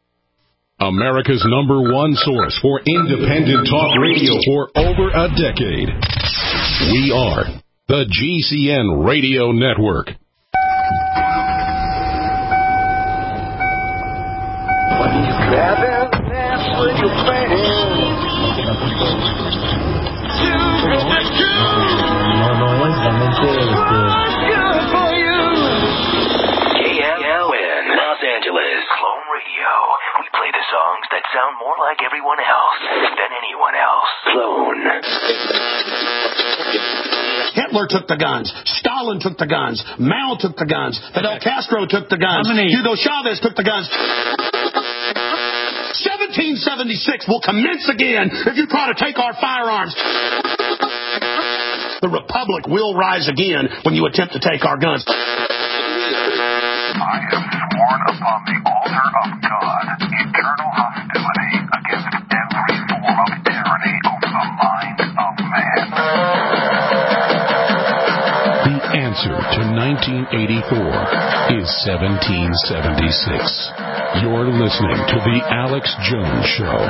America's number one source for independent talk radio for over a decade. We are the G C N Radio Network. Songs that sound more like everyone else than anyone else. Clone. Hitler took the guns. Stalin took the guns. Mao took the guns. Fidel Castro took the guns. Hugo Chavez took the guns. seventeen seventy-six will commence again if you try to take our firearms. The Republic will rise again when you attempt to take our guns. I have sworn upon the altar of God eternal hostility against every form of tyranny over the mind of man. The answer to nineteen eighty-four is seventeen seventy-six. You're listening to The Alex Jones Show.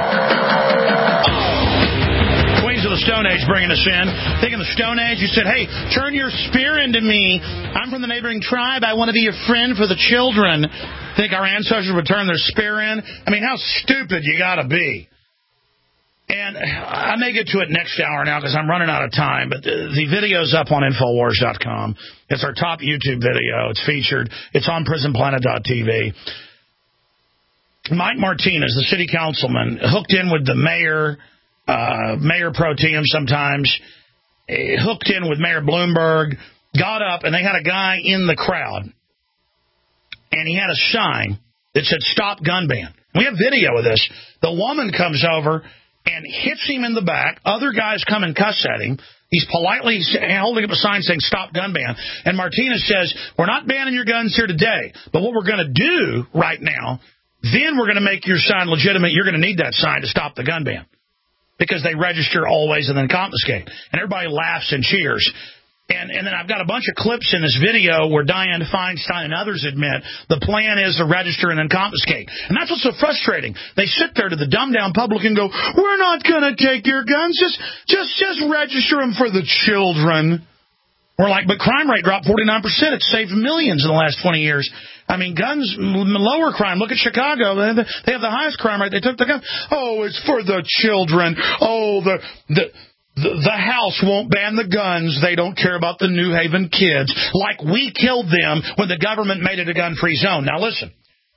Queens of the Stone Age bringing us in. Think in the Stone Age, you said, hey, turn your spear into me. I'm from the neighboring tribe. I want to be your friend for the children. Think our ancestors would turn their spear in? I mean, how stupid you got to be. And I may get to it next hour now because I'm running out of time, but the, the video's up on Infowars dot com. It's our top YouTube video. It's featured. It's on prison planet dot t v. Mike Martinez, the city councilman, hooked in with the mayor, uh, mayor pro tem sometimes, hooked in with Mayor Bloomberg, got up, and they had a guy in the crowd, and he had a sign that said, stop gun ban. We have video of this. The woman comes over and hits him in the back. Other guys come and cuss at him. He's politely holding up a sign saying, stop gun ban. And Martinez says, we're not banning your guns here today, but what we're going to do right now, then we're going to make your sign legitimate. You're going to need that sign to stop the gun ban. because they register always and then confiscate. And everybody laughs and cheers. And, and then I've got a bunch of clips in this video where Dianne Feinstein and others admit the plan is to register and then confiscate. And that's what's so frustrating. They sit there to the dumbed-down public and go, we're not going to take your guns. Just, just, just register them for the children. We're like, but crime rate dropped forty-nine percent. It's saved millions in the last twenty years. I mean, guns, lower crime. Look at Chicago. They have the highest crime rate. They took the gun. Oh, it's for the children. Oh, the... the The, the House won't ban the guns. They don't care about the New Haven kids. Like we killed them when the government made it a gun-free zone. Now, listen.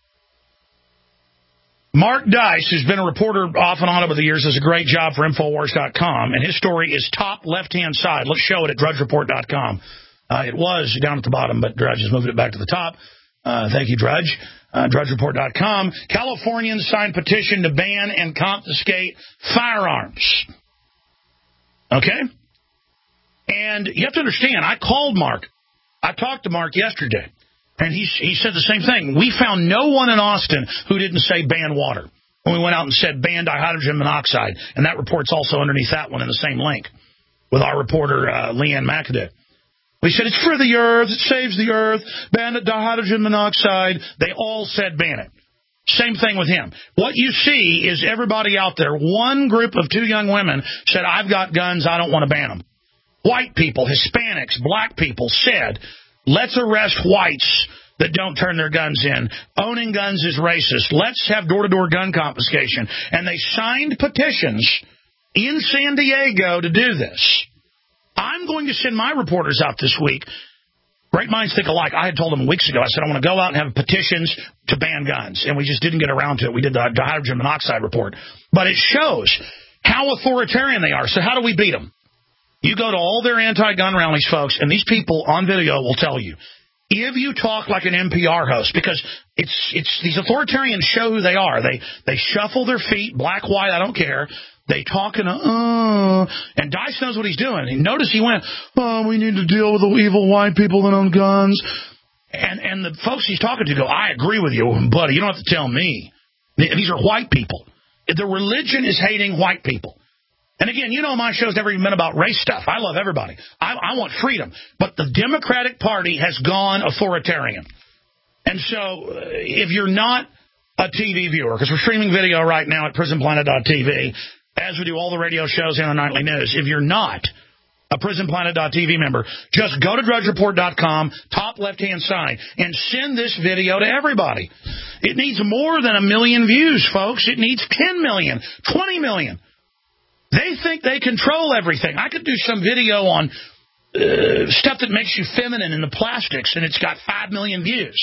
Mark Dice, who's been a reporter off and on over the years, does a great job for Infowars dot com, and his story is top left-hand side. Let's show it at Drudge Report dot com. Uh, it was down at the bottom, but Drudge has moved it back to the top. Uh, thank you, Drudge. Uh, Drudge Report dot com. Californians signed petition to ban and confiscate firearms. Okay? And you have to understand, I called Mark. I talked to Mark yesterday, and he, he said the same thing. We found no one in Austin who didn't say ban water. When we went out and said ban dihydrogen monoxide, and that report's also underneath that one in the same link with our reporter, uh, Leanne McAdoo. We said it's for the earth, it saves the earth, ban dihydrogen monoxide. They all said ban it. Same thing with him. What you see is everybody out there. One group of two young women said, I've got guns, I don't want to ban them. White people, Hispanics, black people said, let's arrest whites that don't turn their guns in. Owning guns is racist. Let's have door-to-door gun confiscation. And they signed petitions in San Diego to do this. I'm going to send my reporters out this week. Great minds think alike. I had told them weeks ago, I said, I want to go out and have petitions to ban guns. And we just didn't get around to it. We did the dihydrogen monoxide report. But it shows how authoritarian they are. So how do we beat them? You go to all their anti-gun rallies, folks, and these people on video will tell you, if you talk like an N P R host, because it's it's these authoritarians show who they are. They they shuffle their feet, black, white, I don't care. They talk in a, uh, and Dice knows what he's doing. And notice he went, oh, we need to deal with the evil white people that own guns. And and the folks he's talking to go, I agree with you, buddy. You don't have to tell me. These are white people. The religion is hating white people. And again, you know my show's never even been about race stuff. I love everybody. I, I want freedom. But the Democratic Party has gone authoritarian. And so uh, if you're not a T V viewer, because we're streaming video right now at prison planet dot T V, as we do all the radio shows and the nightly news, if you're not a prison planet dot T V member, just go to Drudge Report dot com, top left-hand side, and send this video to everybody. It needs more than a million views, folks. It needs ten million, twenty million. They think they control everything. I could do some video on uh, stuff that makes you feminine in the plastics, and it's got five million views.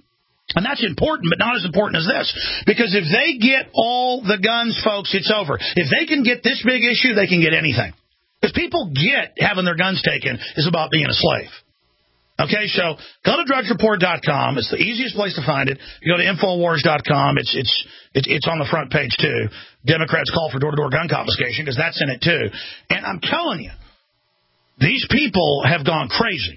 And that's important, but not as important as this. Because if they get all the guns, folks, it's over. If they can get this big issue, they can get anything. Because people get having their guns taken is about being a slave. Okay, so go to Drudge Report dot com. It's the easiest place to find it. You go to Infowars dot com. It's it's it's it's on the front page, too. Democrats call for door-to-door gun confiscation because that's in it, too. And I'm telling you, these people have gone crazy.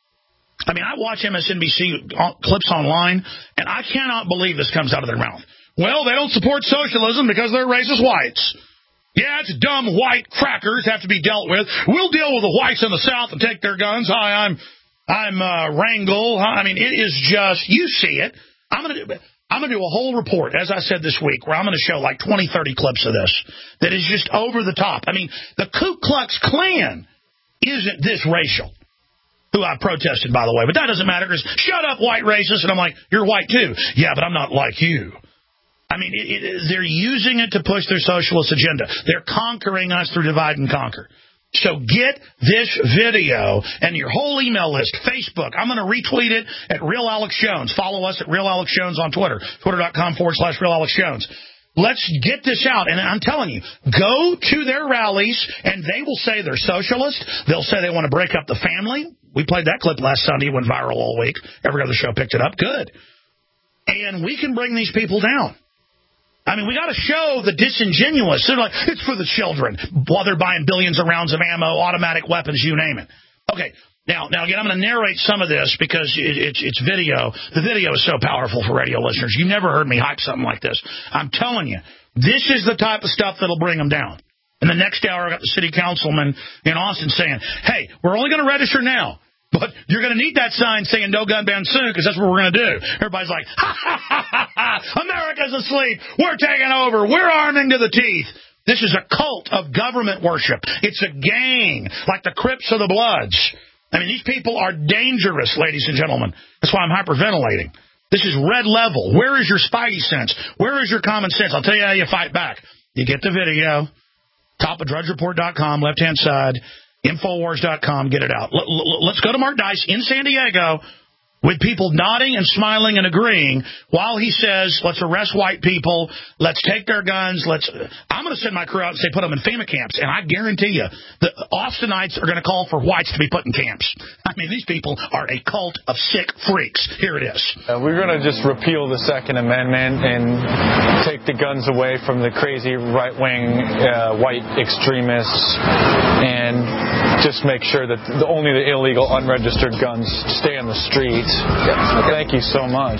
I mean, I watch M S N B C clips online, and I cannot believe this comes out of their mouth. Well, they don't support socialism because they're racist whites. Yeah, it's dumb white crackers have to be dealt with. We'll deal with the whites in the South and take their guns. Hi, I'm I'm uh, Rangel. I mean, it is just, you see it. I'm going to do I'm going to do a whole report, as I said this week, where I'm going to show like twenty, thirty clips of this that is just over the top. I mean, the Ku Klux Klan isn't this racial. Who I protested, by the way. But that doesn't matter because shut up, white racist. And I'm like, you're white too. Yeah, but I'm not like you. I mean, it, it, they're using it to push their socialist agenda. They're conquering us through divide and conquer. So get this video and your whole email list, Facebook. I'm going to retweet it at Real Alex Jones. Follow us at Real Alex Jones on Twitter, twitter.com forward slash Real Alex Jones. Let's get this out. And I'm telling you, go to their rallies, and they will say they're socialist. They'll say they want to break up the family. We played that clip last Sunday. It went viral all week. Every other show picked it up. Good. And we can bring these people down. I mean, we got to show the disingenuous. They're like, it's for the children, while they're buying billions of rounds of ammo, automatic weapons, you name it. Okay. Now, now again, I'm going to narrate some of this because it, it's, it's video. The video is so powerful for radio listeners. You never heard me hype something like this. I'm telling you, this is the type of stuff that'll bring them down. And the next hour, I got the city councilman in Austin saying, hey, we're only going to register now, but you're going to need that sign saying no gun ban soon because that's what we're going to do. Everybody's like, ha, ha, ha, ha, ha, America's asleep. We're taking over. We're arming to the teeth. This is a cult of government worship. It's a gang, like the Crips or the Bloods. I mean, these people are dangerous, ladies and gentlemen. That's why I'm hyperventilating. This is red level. Where is your spidey sense? Where is your common sense? I'll tell you how you fight back. You get the video. Top of drudge report dot com, left-hand side, Infowars dot com, get it out. L- l- let's go to Mark Dice in San Diego with people nodding and smiling and agreeing while he says, let's arrest white people, let's take their guns, let's... I'm going to send my crew out and say put them in FEMA camps, and I guarantee you the Austinites are going to call for whites to be put in camps. I mean, these people are a cult of sick freaks. Here it is. Uh, we're going to just repeal the Second Amendment and take the guns away from the crazy right-wing uh, white extremists and just make sure that the, only the illegal, unregistered guns stay on the street. Okay. Thank you so much.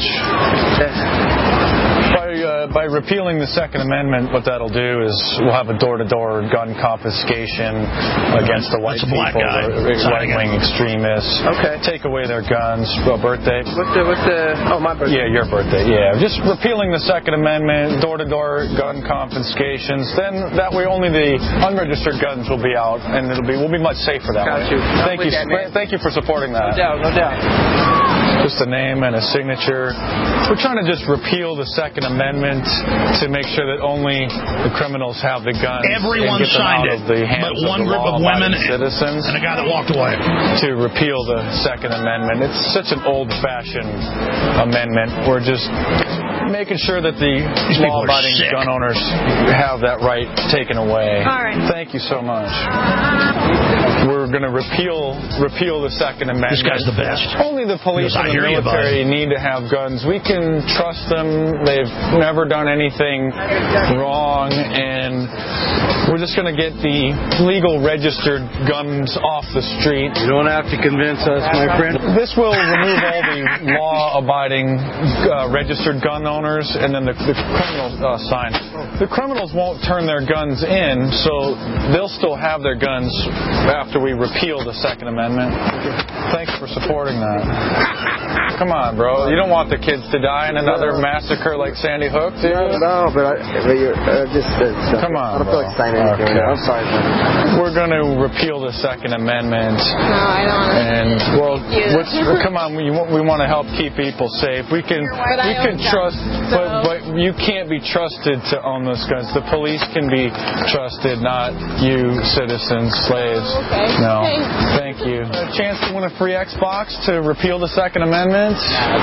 By, uh, by repealing the Second Amendment, what that'll do is we'll have a door-to-door gun confiscation against the white people, the right-wing extremists. Okay. Take away their guns. Well, birthday. What's the, what's the, oh, my birthday. Yeah, your birthday, yeah. Just repealing the Second Amendment, door-to-door gun confiscations, then that way only the unregistered guns will be out, and it'll be we'll be much safer that Got way. you. Thank you, that, thank you for supporting that. No doubt, no doubt. Just a name and a signature. We're trying to just repeal the Second Amendment to make sure that only the criminals have the guns. Everyone and get them signed out it, of the hands but one of the group of women citizens and a guy that walked away. To repeal the Second Amendment. It's such an old-fashioned amendment. We're just making sure that the law-abiding gun owners have that right taken away. All right. Thank you so much. We're going to repeal repeal the Second Amendment. This guy's the best. Only the police and the military need to have guns. We can trust them. They've never done anything wrong, and we're just going to get the legal registered guns off the street. You don't have to convince us, my friend. This will remove all the law-abiding uh, registered gun owners, and then the, the criminal uh, sign. The criminals won't turn their guns in, so they'll still have their guns after we repeal the Second Amendment. Thanks for supporting that. Come on, bro. You don't want the kids to die in another massacre like Sandy Hook, do you? No, but, I, but you're uh, just... Uh, Come on, I don't feel like signing anything. Okay. I'm sorry, man. We're going to repeal the Second Amendment. No, I don't want to. And, well, what's, come on, we, we want to help keep people safe. We can, But we I can own trust, guns, so- but, but you can't be trusted to own those guns. The police can be trusted, not you, citizens, slaves. Okay. No. Thanks. Thank you. A chance to win a free Xbox to repeal the Second Amendment?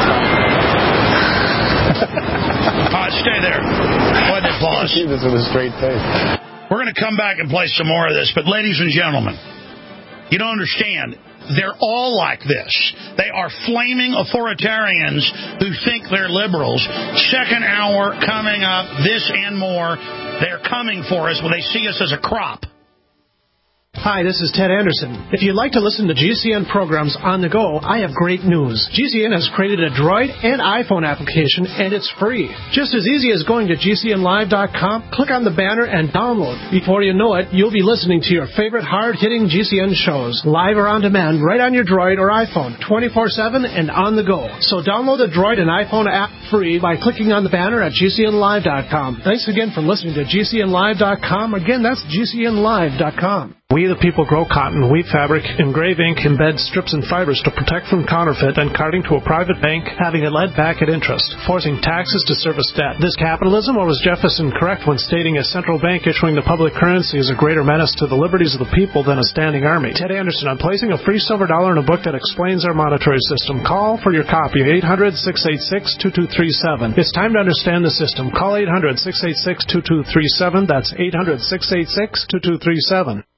All right, stay there. Go ahead and pause. See this with a straight face. We're going to come back and play some more of this, but ladies and gentlemen, you don't understand. They're all like this. They are flaming authoritarians who think they're liberals. Second hour coming up, this and more. They're coming for us when they see us as a crop. Hi, this is Ted Anderson. If you'd like to listen to G C N programs on the go, I have great news. G C N has created a Droid and iPhone application, and it's free. Just as easy as going to G C N live dot com, click on the banner, and download. Before you know it, you'll be listening to your favorite hard-hitting G C N shows, live or on demand, right on your Droid or iPhone, twenty-four seven and on the go. So download the Droid and iPhone app free by clicking on the banner at G C N live dot com. Thanks again for listening to G C N live dot com. Again, that's G C N live dot com. We the people grow cotton, weave fabric, engrave ink, embed strips and fibers to protect from counterfeit and carting to a private bank, having it led back at interest, forcing taxes to service debt. This capitalism, or was Jefferson correct when stating a central bank issuing the public currency is a greater menace to the liberties of the people than a standing army? Ted Anderson, I'm placing a free silver dollar in a book that explains our monetary system. Call for your copy, eight hundred, six eight six, two two three seven. It's time to understand the system. Call eight hundred, six eight six, two two three seven. That's eight hundred, six eight six, two two three seven.